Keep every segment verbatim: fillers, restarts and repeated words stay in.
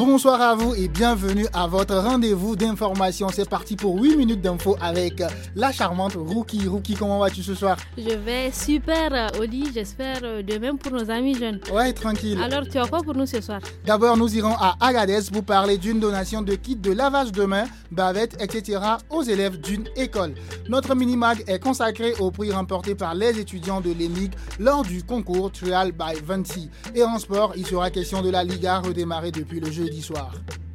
bonsoir à vous et bienvenue à votre rendez-vous d'information. C'est parti pour huit minutes d'infos avec la charmante Ruki. Ruki, comment vas-tu ce soir? Je vais super, Oli, j'espère de même pour nos amis jeunes. Ouais, tranquille. Alors, tu as quoi pour nous ce soir? D'abord, nous irons à Agadez pour parler d'une donation de kits de lavage de mains, bavettes, et cetera aux élèves d'une école. Notre mini-mag est consacré au prix remporté par les étudiants de l'E N I G lors du concours Trial by Venti. Et en sport, il sera question de la Liga redémarrée depuis le jeudi soir.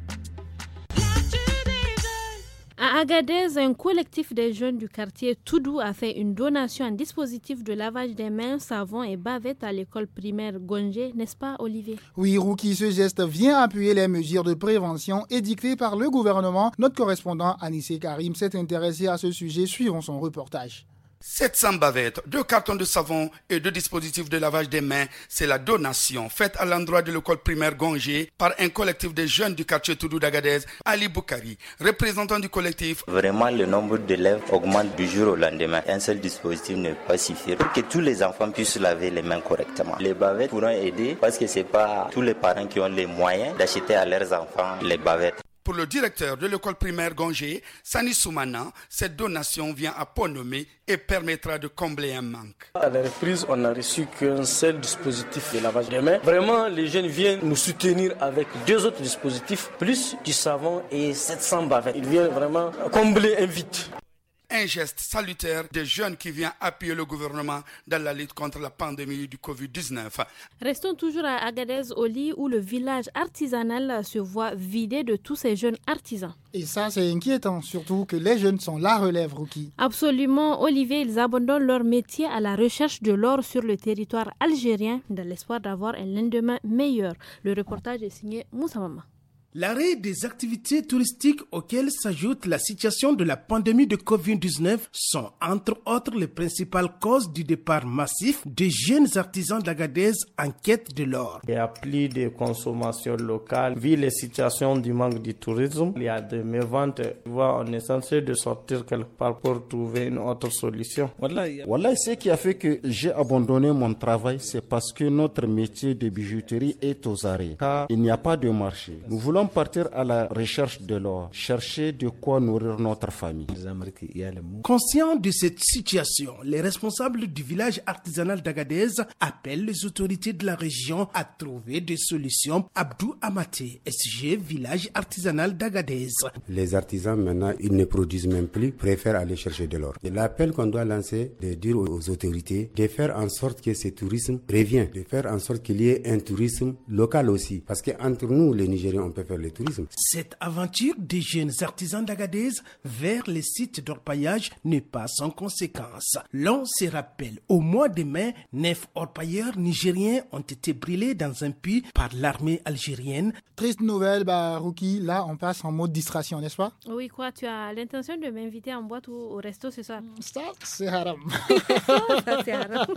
À Agadez, un collectif des jeunes du quartier Toudou a fait une donation en dispositif de lavage des mains, savon et bavettes à l'école primaire Gongé, n'est-ce pas Olivier? Oui, Ruki, ce geste vient appuyer les mesures de prévention édictées par le gouvernement. Notre correspondant Anissé Karim s'est intéressé à ce sujet, suivons son reportage. sept cents bavettes, deux cartons de savon et deux dispositifs de lavage des mains, c'est la donation faite à l'endroit de l'école primaire Gongé par un collectif de jeunes du quartier Toudou d'Agadez, Ali Boukari, représentant du collectif. Vraiment, le nombre d'élèves augmente du jour au lendemain. Un seul dispositif ne peut pas suffire pour que tous les enfants puissent laver les mains correctement. Les bavettes pourront aider parce que ce n'est pas tous les parents qui ont les moyens d'acheter à leurs enfants les bavettes. Pour le directeur de l'école primaire Gongé, Sani Soumana, cette donation vient à point nommé et permettra de combler un manque. À la reprise, on n'a reçu qu'un seul dispositif de lavage des mains. Vraiment, les jeunes viennent nous soutenir avec deux autres dispositifs, plus du savon et sept cents bavettes. Ils viennent vraiment combler un vide. Un geste salutaire des jeunes qui vient appuyer le gouvernement dans la lutte contre la pandémie du covid dix-neuf. Restons toujours à Agadez, Oli, où le village artisanal se voit vidé de tous ces jeunes artisans. Et ça, c'est inquiétant, surtout que les jeunes sont la relève, Ruki. Absolument, Olivier, ils abandonnent leur métier à la recherche de l'or sur le territoire algérien dans l'espoir d'avoir un lendemain meilleur. Le reportage est signé Moussa Mama. L'arrêt des activités touristiques auxquelles s'ajoute la situation de la pandémie de covid dix-neuf sont entre autres les principales causes du départ massif des jeunes artisans d'Agadez en quête de l'or. Il y a plus de consommation locale. Vu les situations du manque du tourisme, il y a des méventes. On est censé de sortir quelque part pour trouver une autre solution. Voilà, voilà, ce qui a fait que j'ai abandonné mon travail, c'est parce que notre métier de bijouterie est aux arrêts. Car il n'y a pas de marché. Nous voulons partir à la recherche de l'or, chercher de quoi nourrir notre famille. Conscients de cette situation, les responsables du village artisanal d'Agadez appellent les autorités de la région à trouver des solutions. Abdou Amaté, S G, village artisanal d'Agadez. Les artisans maintenant, ils ne produisent même plus, préfèrent aller chercher de l'or. L'appel qu'on doit lancer, de dire aux autorités de faire en sorte que ce tourisme revienne, de faire en sorte qu'il y ait un tourisme local aussi. Parce qu'entre nous, les Nigériens, on peut faire le tourisme. Cette aventure des jeunes artisans d'Agadez vers les sites d'orpaillage n'est pas sans conséquences. L'on se rappelle, au mois de mai, neuf orpailleurs nigériens ont été brûlés dans un puits par l'armée algérienne. Triste nouvelle, bah, Ruki, là on passe en mode distraction, n'est-ce pas? Oui, quoi, tu as l'intention de m'inviter en boîte ou au resto ce soir? Ça, c'est haram. Ça, c'est haram.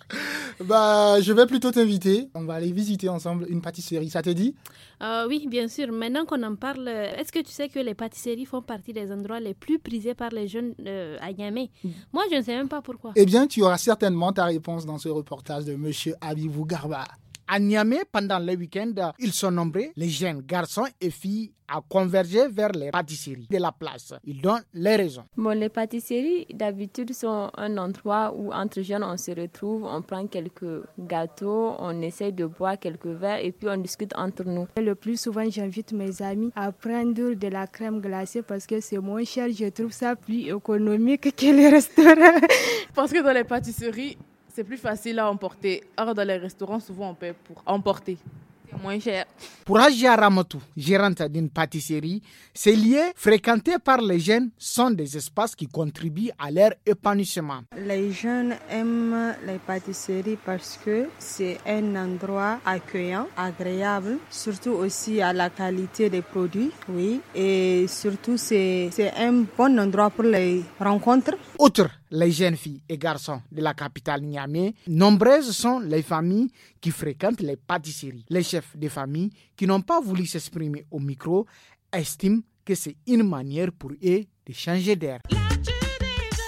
Bah, je vais plutôt t'inviter. On va aller visiter ensemble une pâtisserie, ça te dit? euh, Oui, bien sûr. Maintenant qu'on en parle, est-ce que tu sais que les pâtisseries font partie des endroits les plus prisés par les jeunes euh, à Niamey? Moi, je ne sais même pas pourquoi. Eh bien, tu auras certainement ta réponse dans ce reportage de Monsieur Abibou Garba. À Niamey, pendant le week-end, ils sont nombreux, les jeunes garçons et filles, à converger vers les pâtisseries de la place. Ils donnent les raisons. Bon, les pâtisseries, d'habitude, sont un endroit où, entre jeunes, on se retrouve, on prend quelques gâteaux, on essaye de boire quelques verres et puis on discute entre nous. Le plus souvent, j'invite mes amis à prendre de la crème glacée parce que c'est moins cher. Je trouve ça plus économique que les restaurants. Parce que dans les pâtisseries, c'est plus facile à emporter. Or, dans les restaurants, souvent, on paie pour emporter. C'est moins cher. Pour Ajia Ramatou, gérante d'une pâtisserie, ces lieux fréquentés par les jeunes sont des espaces qui contribuent à leur épanouissement. Les jeunes aiment les pâtisseries parce que c'est un endroit accueillant, agréable, surtout aussi à la qualité des produits, oui, et surtout c'est, c'est un bon endroit pour les rencontres. Outre les jeunes filles et garçons de la capitale Niamey, nombreuses sont les familles qui fréquentent les pâtisseries. Les chefs de famille qui n'ont pas voulu s'exprimer au micro estiment que c'est une manière pour eux de changer d'air.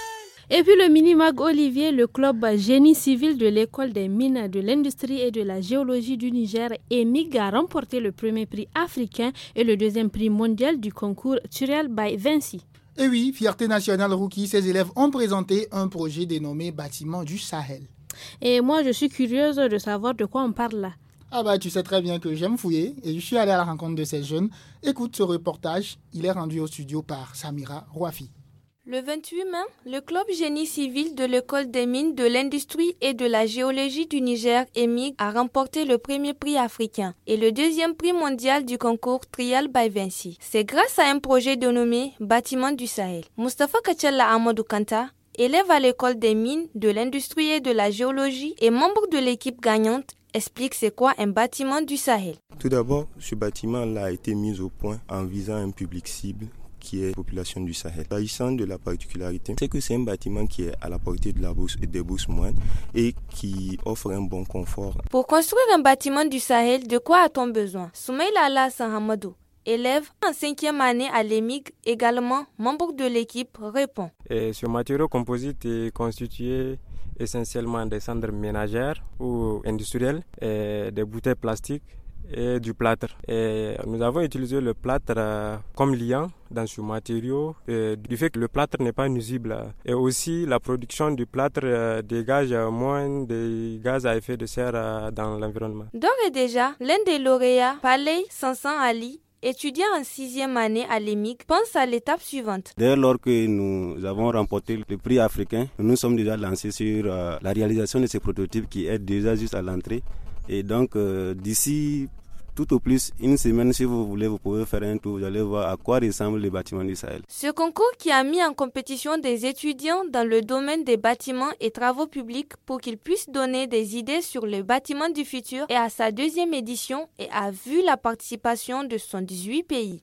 Et puis le mini-mag Olivier, le club génie civil de l'école des mines, de l'industrie et de la géologie du Niger, E M I G, a remporté le premier prix africain et le deuxième prix mondial du concours Turiel by Vinci. Et oui, fierté nationale rookie, ces élèves ont présenté un projet dénommé Bâtiment du Sahel. Et moi, je suis curieuse de savoir de quoi on parle là. Ah bah tu sais très bien que j'aime fouiller et je suis allé à la rencontre de ces jeunes. Écoute ce reportage, il est rendu au studio par Samira Rouafi. Le vingt-huit mai, le club génie civil de l'école des mines, de l'industrie et de la géologie du Niger, E M I G, a remporté le premier prix africain et le deuxième prix mondial du concours Trial by Vinci. C'est grâce à un projet dénommé Bâtiment du Sahel. Mustafa Kachella Amadou Kanta, élève à l'école des mines, de l'industrie et de la géologie et membre de l'équipe gagnante, explique c'est quoi un bâtiment du Sahel. Tout d'abord, ce bâtiment-là a été mis au point en visant un public cible qui est la population du Sahel. S'agissant de la particularité, c'est que c'est un bâtiment qui est à la portée de la bourse et des bourses moyennes et qui offre un bon confort. Pour construire un bâtiment du Sahel, de quoi a-t-on besoin? Soumaïla Alassane Hamadou, élève en cinquième année à l'E M I G, également membre de l'équipe, répond. Et ce matériau composite est constitué essentiellement des cendres ménagères ou industrielles, et des bouteilles plastiques et du plâtre. Et nous avons utilisé le plâtre euh, comme liant dans ce matériau, et du fait que le plâtre n'est pas nuisible. Et aussi la production du plâtre euh, dégage moins de gaz à effet de serre euh, dans l'environnement. D'ores et déjà, l'un des lauréats, Paley Sansan Ali, étudiant en sixième année à l'E M I G, pense à l'étape suivante. Dès lors que nous avons remporté le prix africain, nous nous sommes déjà lancés sur euh, la réalisation de ces prototypes qui est déjà juste à l'entrée. Et donc, euh, d'ici tout au plus une semaine, si vous voulez, vous pouvez faire un tour, vous allez voir à quoi ressemble le bâtiment du Sahel. Ce concours qui a mis en compétition des étudiants dans le domaine des bâtiments et travaux publics pour qu'ils puissent donner des idées sur le bâtiment du futur est à sa deuxième édition et a vu la participation de soixante-dix-huit pays.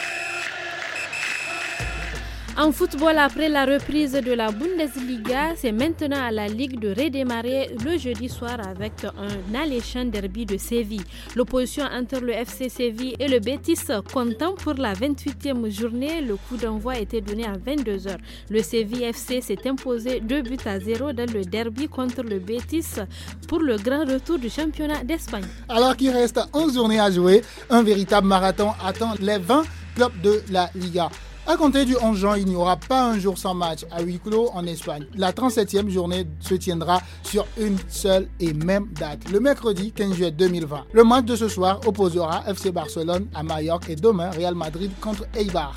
En football, après la reprise de la Bundesliga, c'est maintenant à la Ligue de redémarrer le jeudi soir avec un alléchant derby de Séville. L'opposition entre le F C Séville et le Betis comptant pour la vingt-huitième journée, le coup d'envoi était donné à vingt-deux heures. Le Séville F C s'est imposé deux buts à zéro dans le derby contre le Betis pour le grand retour du championnat d'Espagne. Alors qu'il reste onze journées à jouer, un véritable marathon attend les vingt clubs de la Liga. À compter du onze juin, il n'y aura pas un jour sans match à huis clos en Espagne. La trente-septième journée se tiendra sur une seule et même date, le mercredi quinze juillet deux mille vingt. Le match de ce soir opposera F C Barcelone à Majorque et demain Real Madrid contre Eibar.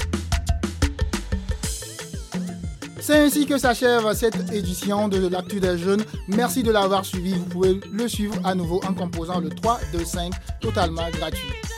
C'est ainsi que s'achève cette édition de l'Actu des Jeunes. Merci de l'avoir suivi. Vous pouvez le suivre à nouveau en composant le trois deux cinq totalement gratuit.